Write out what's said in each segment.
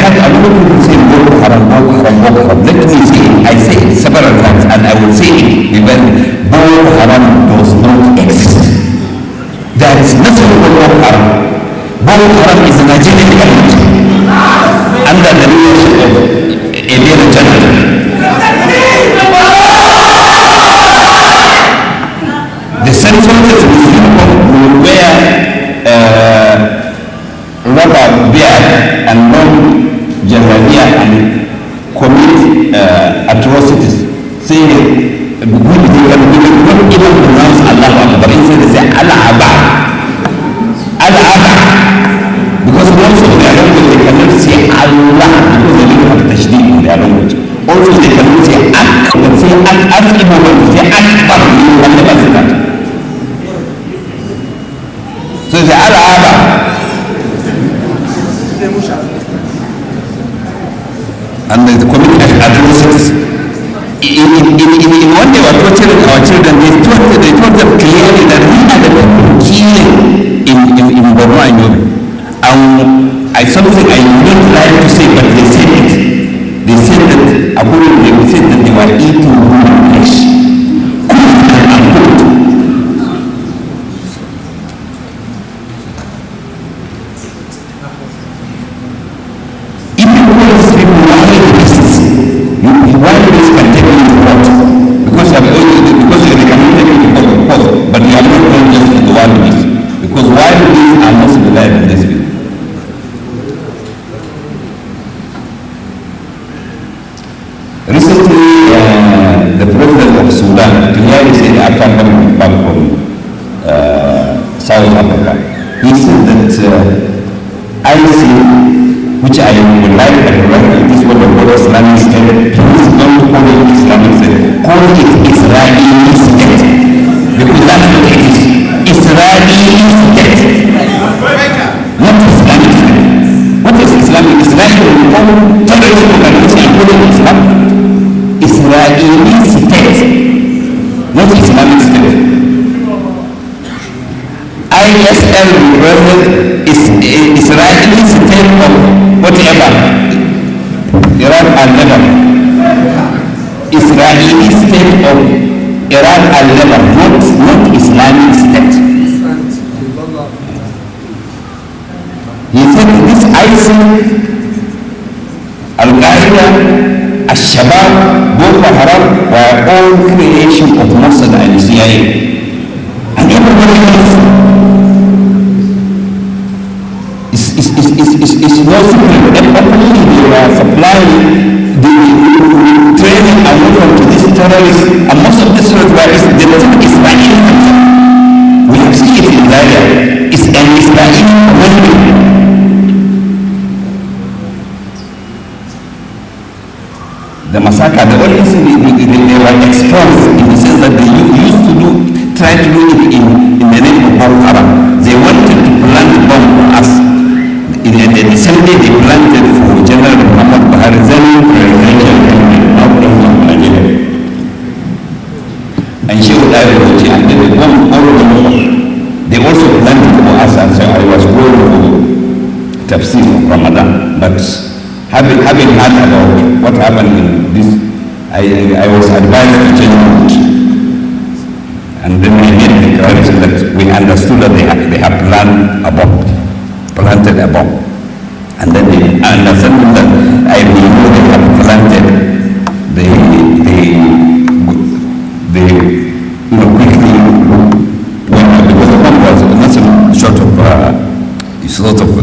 had a lot of people say Boko Haram, Boko Haram, Boko Haram. Let me say it. I say it several times and I will say it even Boko Haram does not exist. There is nothing called Boko Haram. Boko Haram is a Nigerian government under the leadership of Abel General. The central will wear rubber beard and non-Jalabiya and commit atrocities, saying they cannot even pronounce Allah Akbar. Instead they say Allah-Aba. Allah-Aba. Because most of their language they cannot say Allah because they don't have tashdid in their language. Also they cannot say Ak. They say Ak. Ask Imam to say Akbar. You can never say that. So they say Allah-Aba. And they commit atrocities. In what they were torturing our children, they told them clearly that we are the people killing in Borno and Yobe. Something I don't like to say, but they said it. They said that according to them, they said that they were eating human flesh, cooked and uncooked. If you call these people wild beasts, wild beasts can take you to court because they cannot take you to court, but you are not going just to the wild beasts because wild beasts are not civilized in this way. Recently, the president of Sudan clearly said after coming back from South Africa, he said that ISIL, which I would like to write this word of God Islamic State, please don't call it Islamic State, call it Israeli State, because that's what it is. Israeli State, not Islamic State. What is Islamic? Israeli will call terrorist organization and call it Islam. Israeli State, not Islamic State. ISL represents Israeli State of whatever, Iran and Lebanon. Israeli State of Iran and Lebanon, not Islamic State. He said this ISIL, Al-Qaeda, Al-Shabaab, Boko Haram were all creation of Mossad and CIA. And everybody else is no secret. Definitely they were supplying the training and weapon to these terrorists, and most of these terrorists were Israeli. We have seen it in Zaria. It's an Israeli community. The massacre, the only thing they were exposed in the sense that they used to try to do it in the name of Boko Haram. They wanted to plant a bomb for us. The same day they planted for General Muhammad Buhari, then presidential candidate, now president of Nigeria. And she would have and then they bombed all over the world. They also planted for us, and so I was going for Tafsir of Ramadan, but having heard about what happened in this, I was advised to change route. And then we made the declaration that we understood that they have planted a bomb. And then they understood that I will know they have planted, they quickly went out because the bomb was nothing short of sort of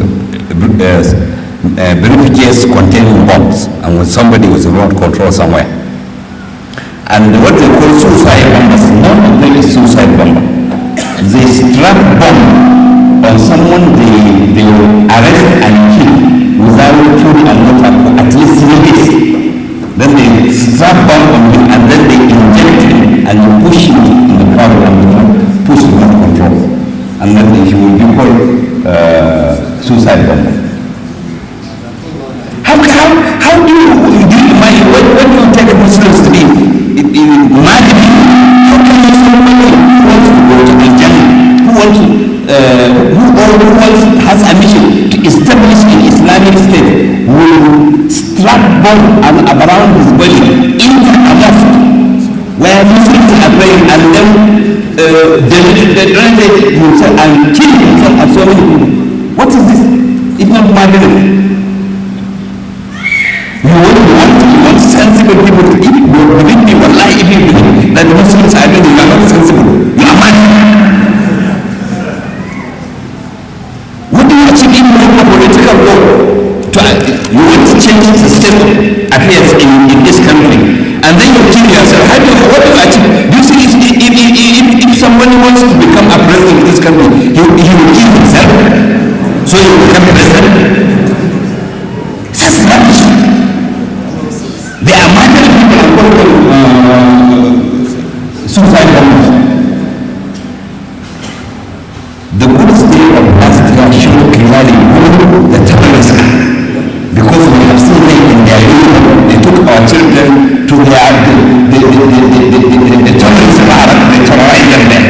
briefcase containing bombs, and when somebody was in remote control somewhere. And what they call suicide bombers, none of them is suicide bomber. They strap bomb on someone they will arrest and kill without food and water for at least 3 days. Then they strap bomb on him and then they inject him and push him in the crowd and push remote control. And then he will be called suicide bomber. How do you imagine when you take Muslims to be mad people? How can you somebody who wants to go to the Jannah, who has a mission to establish in Islam Islamic State will strap bomb around his body into a mosque where Muslims are praying, and then demonstrate himself and kill himself and so many people. What is this? It's not madness. You want sensible people to eat. Believe me, wallahi, if you believe that the Muslims are doing, you are not sensible. You are mad. What do you achieve in a political war? You want to change the system affairs in this country, and then you kill yourself. What do you achieve? Do you see if somebody wants to become a president in this country, he will kill himself, so he will become president? That's rubbish. There are many people who are called suicide bombers. The good state of last year showed clearly who the terrorists are, because we have seen them in their uniform. They took our children to the terrorist bar, they terrorized them there.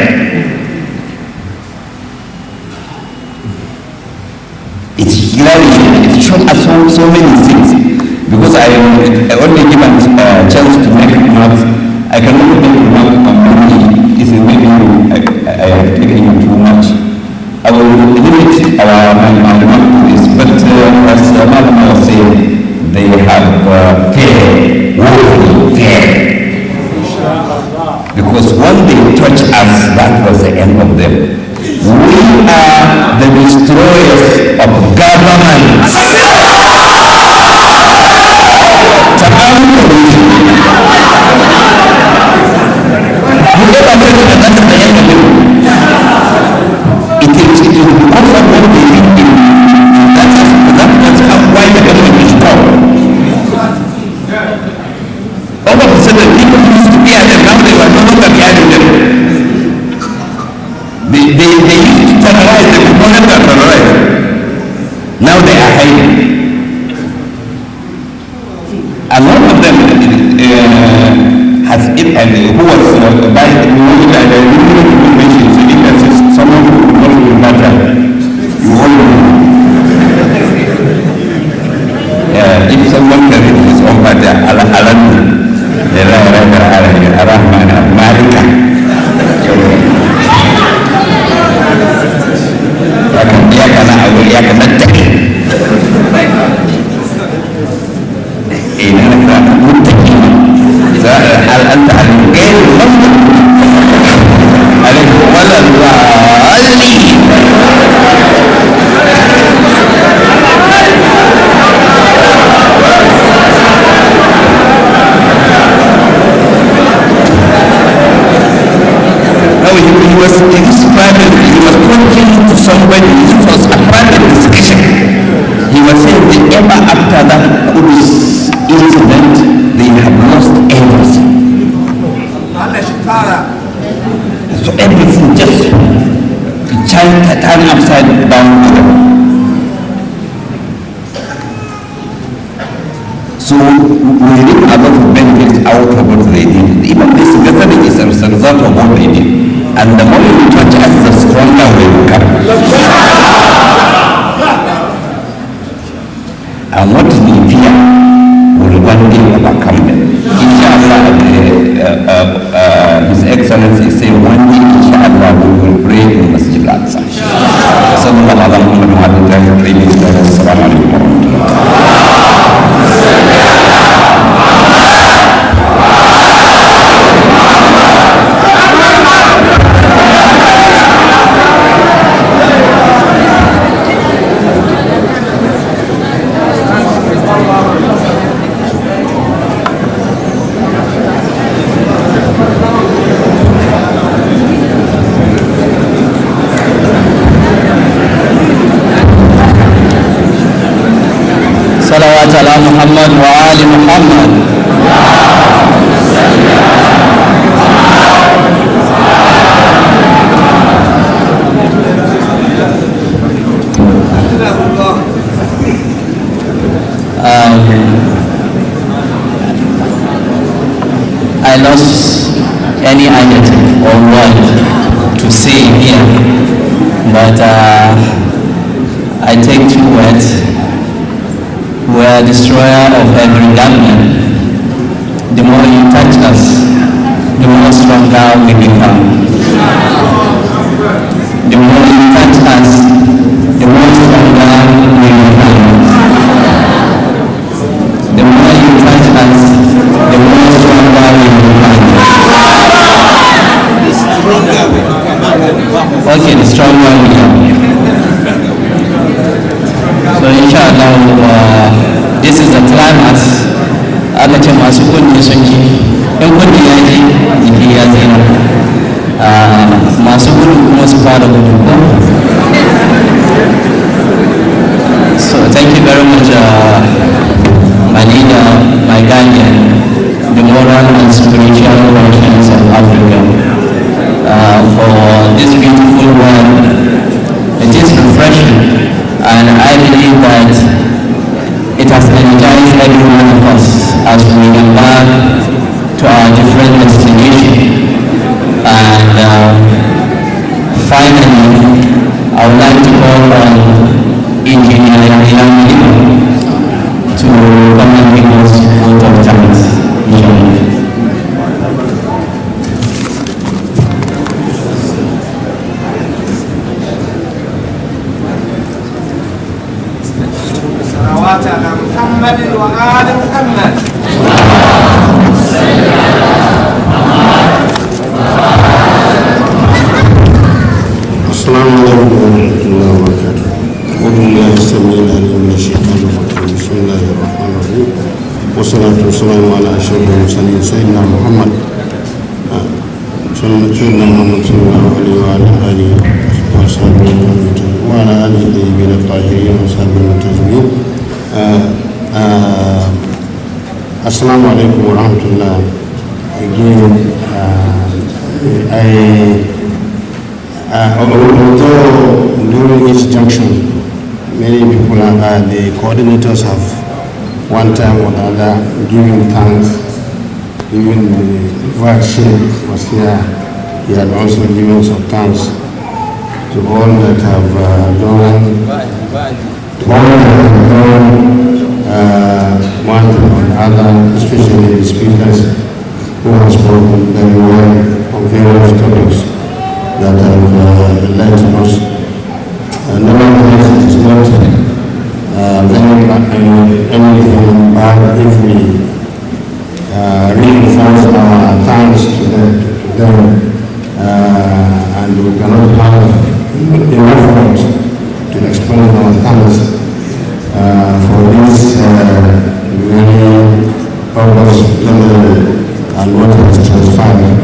It showed us so many things. Because I only given a chance to make remarks, I cannot make remarks on many. It's maybe I have taken you too much. I will limit my remark to this, but as Madam was saying, they have fair, woefully fair. Because when they touch us, that was the end of them. We are the destroyers of governments. It is because of what they did that's why the government is power. All of a sudden, people used to be at them, now they were no longer behind them. They used to terrorize them, no longer terrorize. Now they are hiding. A lot of them has it, and who was by the mention, so it has someone who could not be matter. You all know. If someone can read his own matter, Rahman, Malika. إنك متقين هل أنت غير مغضوب عليهم ولا الضالين. No, he was talking to somebody. It was a private discussion. He was saying that ever after that Qudus incident, they have lost everything. So everything just turned upside down. So we reap a lot of benefits out of what they did. Even this gathering is a result of what they did. And the more you touch us, the stronger we become. And what we fear will one day overcome them. Inshallah, His Excellency is saying one day, inshallah, we will pray in Masjid Al-Aqsa. Sallallahu alaihi wa sallam. Assalamu alaikum wa rahmatullah. صلوات على محمد وآل محمد. I lost any adjective or word to say here, but I take two words. destroyer of every government. The more you touch us, the more stronger we become. The more you touch us, the more stronger we become. The more you touch us, the more stronger we become. Okay, the stronger we become. So inshallah, this is the climax. Aka ce masu kunni sun ji, in kunni ya ji jiki ya tsira, masu gudu kuma su fara gudu ko. So thank you very much, my leader, my guardian, the moral and spiritual conscience of Africa, for this beautiful world. It is refreshing, and I believe that it has energized every one of us as we embark to our different destinations. And finally, I would like to call on Engineer Yamili to come and give us a vote of thanks. محمد وآل محمد. السلام عليكم ورحمة الله وبركاته. أعوذ بالله السميع العليم من الشيطان الرجيم. بسم الله الرحمن الرحيم. والصلاة والسلام على أشرف المرسلين سيدنا محمد صلى الله عليه وعلى آله وصحبه وعلى آله الطيبين الطاهرين وصحبه المنتجبين. Assalamu alaikum wa rahmatullah. Again, although during each junction, many people the coordinators have one time or the other given thanks. Even the vaccine was here, he had also given some thanks to all that have done. One or the other, especially the speakers who have spoken very well on various topics that have enlightened us. Nevertheless, it is not anything bad if we reinforce our thanks to them, and we cannot have enough words to explain our thanks for this very August plenary and what has transpired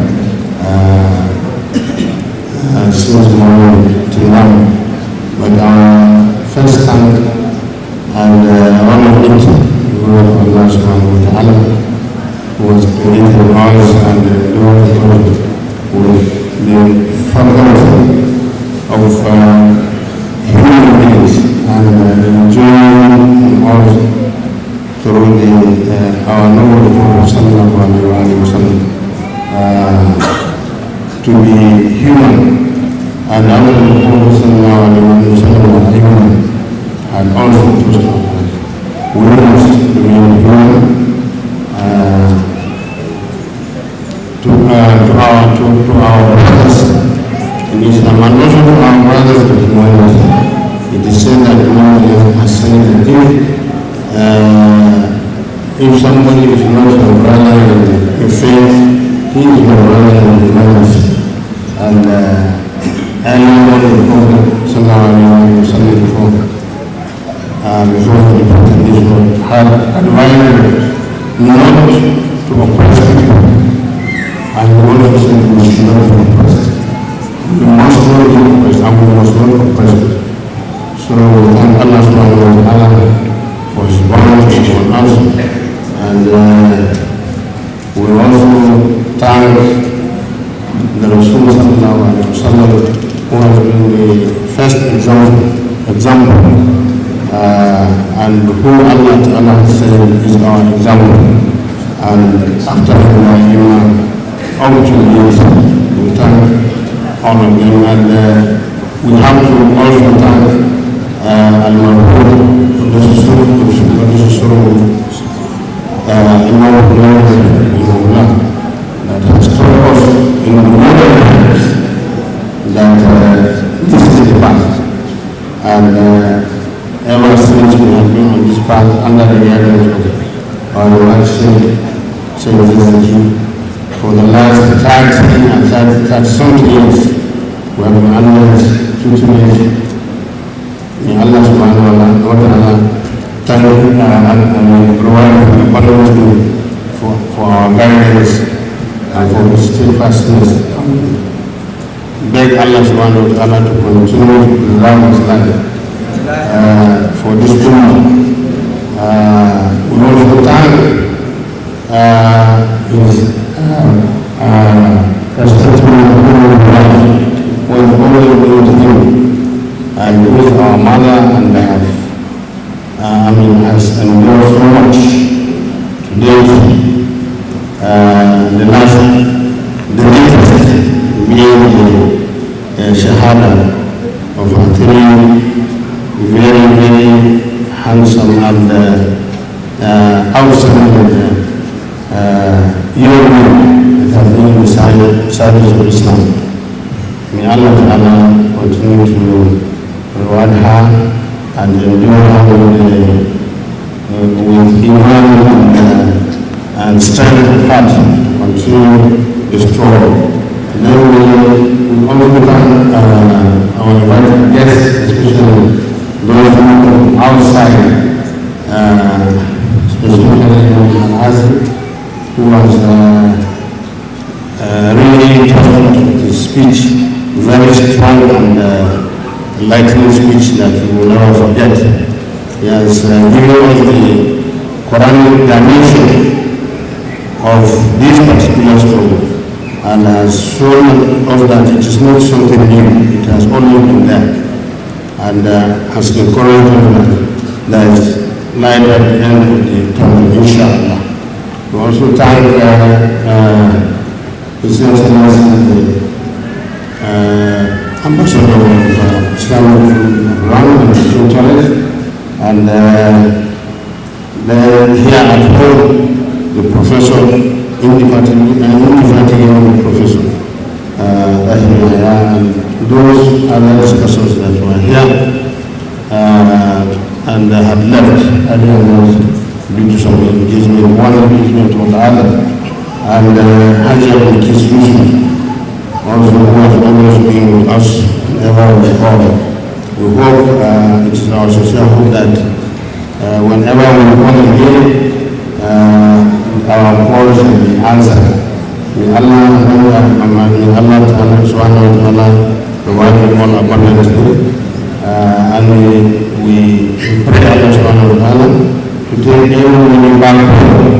since morning till now. But our first thank and one of it, the word of Allah subhanahu wa ta'ala, who has created us and endowed us with the faculty of human beings and enjoying us through our Lord sallallahu alayhi wa sallam to be human. And our Lord sallallahu alayhi wa sallam had also taught us we must remain human to our brothers in Islam and also to our brothers in humanity. It is said that Muhammad has said that if somebody is not your brother in faith, he is your brother in humanity. And anyone in the Prophet sallallahu alayhi wa sallam before the Prophet this world had advised not to oppress people, and he wanted to say we should not be oppressed. We must not be oppressed and we must not oppress people. So we thank Allah subhanahu wa ta'ala for his bounty on us, and we also thank the Rasul sallallahu alayhi wa sallam who has been the first example and who Allah ta'ala has said is our example, and after him up to this we thank all of them, and we have to also thank Al-Marhum, the Surah under the guidance of our Lordship, for the last 30 something years, we have been under his tutelage. May Allah subhanahu wa ta'ala thank and provide abundantly for our guidance and for his steadfastness. Beg Allah subhanahu wa ta'ala to continue to preserve his life for this woman. We also thank his was always with him, and with our mother, and has endured so much today. The latest being the Shahada of our three very, very handsome and outstanding young men that have been in the service of Islam. May Allah Ta'ala continue to reward her and endure her with iman and strength of heart to continue the struggle. Then we also thank our invited guests, especially those who come outside, especially Al-Azhar, who was really touched with his speech, very strong and enlightening speech that we will never forget. He has given us the Quranic dimension of this particular struggle and has shown us that it is not something new, it has always been there, and has encouraged us that there is light at the end of the tunnel, inshallah. We also thank His Excellency, the Ambassador of Islamic Iran and Challenge, and here at home, the professor, indefatigable professor, and those other discussors that were here and had left earlier due to some engagement, one engagement or the other, and Haji Abdul also who has always been with us whenever we call. We hope, it is our sincere hope that whenever we call again, our calls will be answered. May Allah subhanahu wa ta'ala provide all abundantly, and we pray Allah subhanahu wa ta'ala to take everyone back home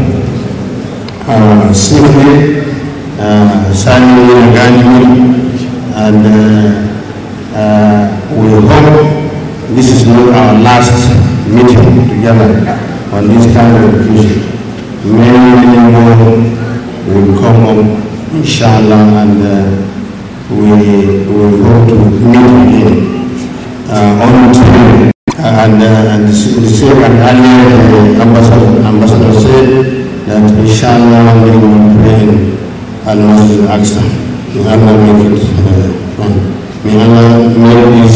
safely, silently and guidingly, and we hope this is not our last meeting together on this kind of occasion. Many more will come up, inshallah, and we hope to meet again on time. And the same and earlier the ambassador said that inshallah we will pray in Al-Masjid Al-Aqsa. May Allah make it fun. May Allah make this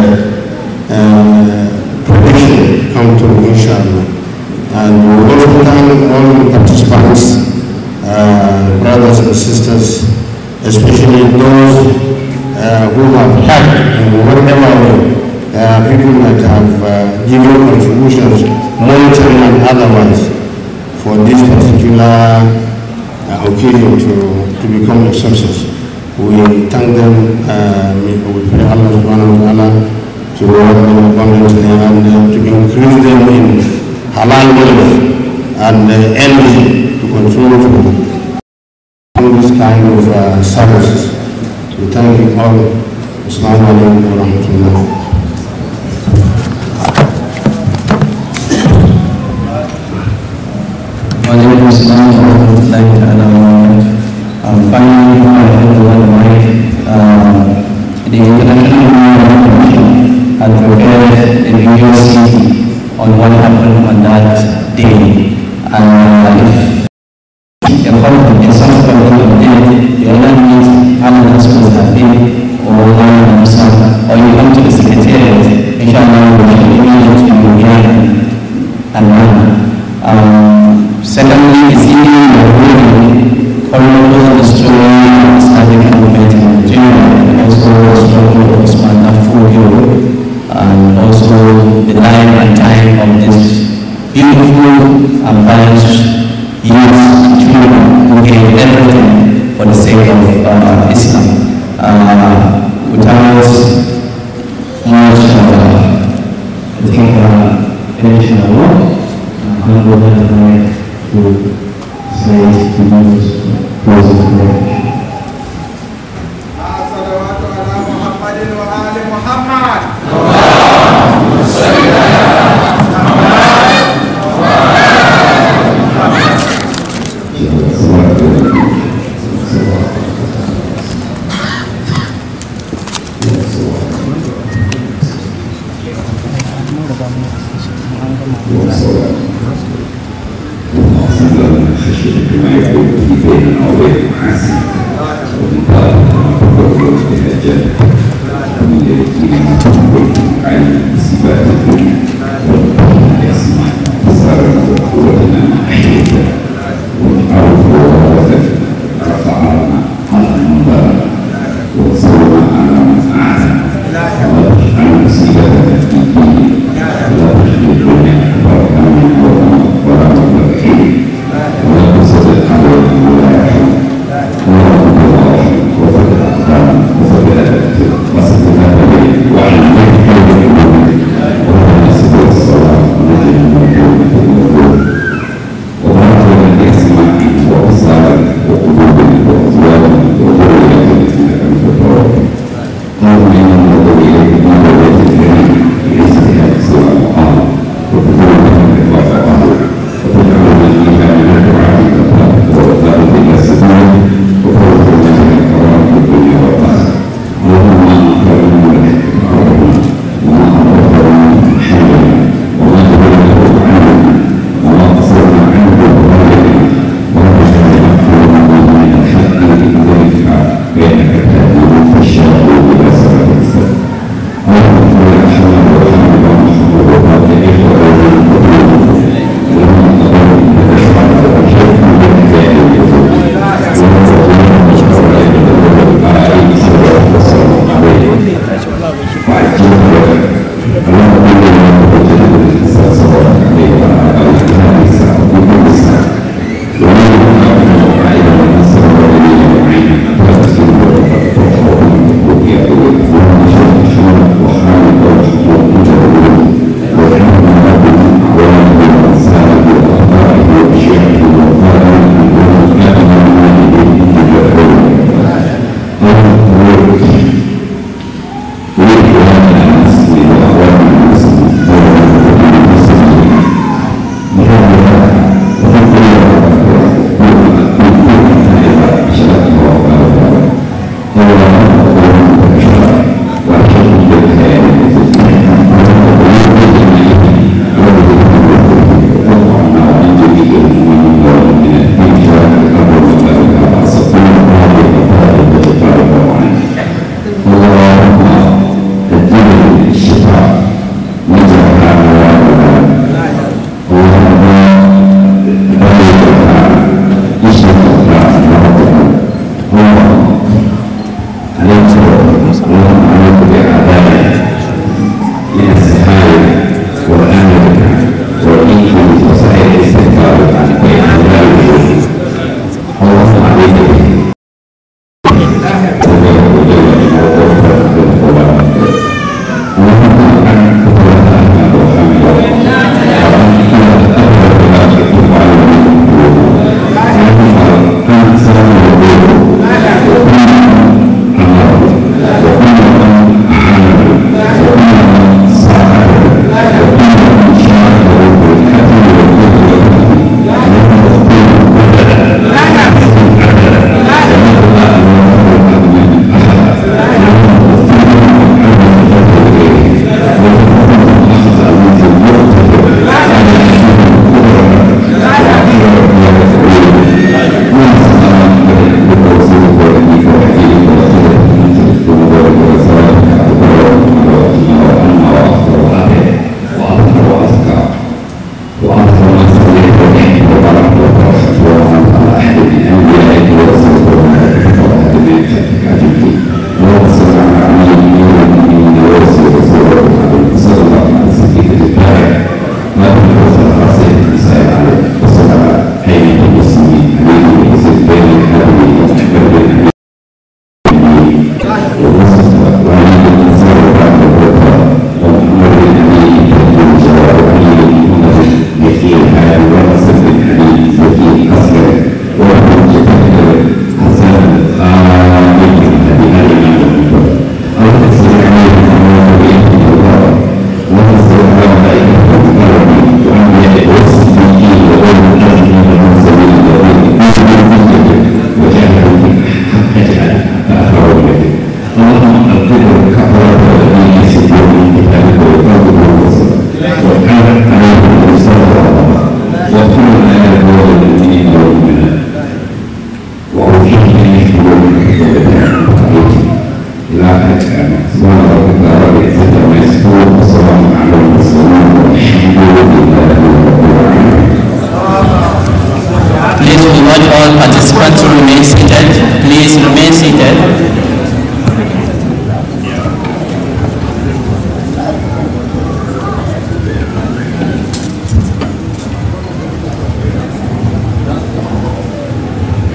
prediction come true, inshallah. And we also thank all the participants, brothers and sisters, especially those who have helped in whatever way. People that have given contributions, monetary and otherwise, for this particular occasion to become a success. We thank them, we pray Allah subhanahu wa ta'ala to reward them abundantly and to increase them in halal wealth and energy to continue to do this kind of services. We thank you all. Assalamu alaikum wa rahmatullah. Finally, I the International Women's Commission had prepared a video CD on what happened on that day, and if a husband in some sort of dead, you only meet how many husbands have been, or or you come to the secretariat, inshallah, we will email it to you here and Secondly, it's even the following the story of Islamic movement in Nigeria, and also the struggle of Osman Danfodio, and also the life and time of this beautiful and pious youth children who gave everything for the sake of Islam. Without much, I think, finishing our work, I'm going to say to those closing prayer.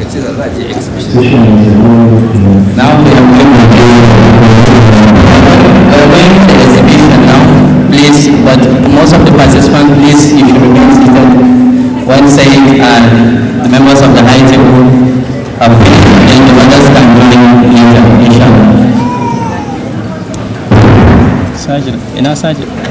Now we are going to the exhibition now, please, but most of the participants, please, you should remain seated when saying the members of the high table have finished, then the others can join later, inshallah. Sajid, ina Sajid?